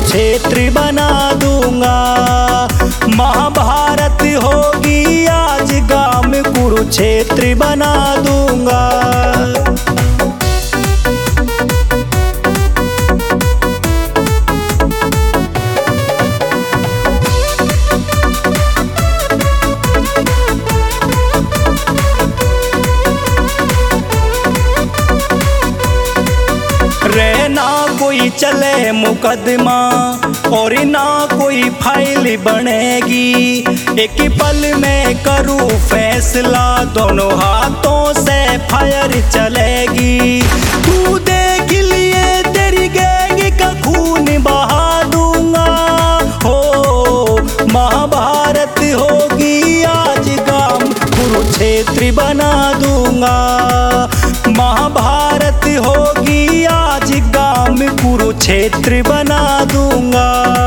कुरुक्षेत्र बना दूंगा। महाभारत होगी आज गांव में कुरुक्षेत्र बना दूंगा। रहना कोई चले मुकदमा और ना कोई फाइल बनेगी। एक पल में करूँ फैसला, दोनों हाथों से फायर चलेगी। तू देख लिए तेरी गैंग का खून बहा दूंगा। हो महाभारत होगी आज गांव कुरुक्षेत्र बना दूंगा। महाभारत होगी आज गांव में कुरुक्षेत्र बना दूंगा।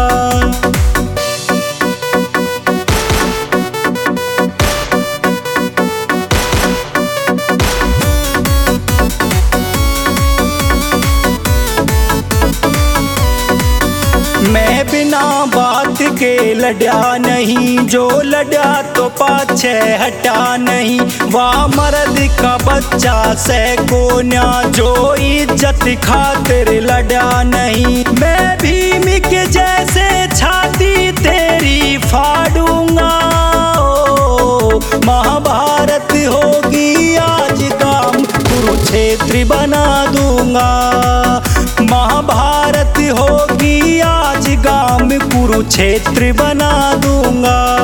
मैं बिना बात के लड़ा नहीं, जो लड़ा तो पाछे हटा नहीं। वाह मर्द का बच्चा से कोन्या, जो इज्जत खातिर लड़ा नहीं। मैं भीम के जैसे छाती तेरी फाड़ूंगा। महाभारत होगी आज गांव कुरुक्षेत्र बना दूंगा। महाभारत होगी आज गांव में कुरुक्षेत्र बना दूंगा।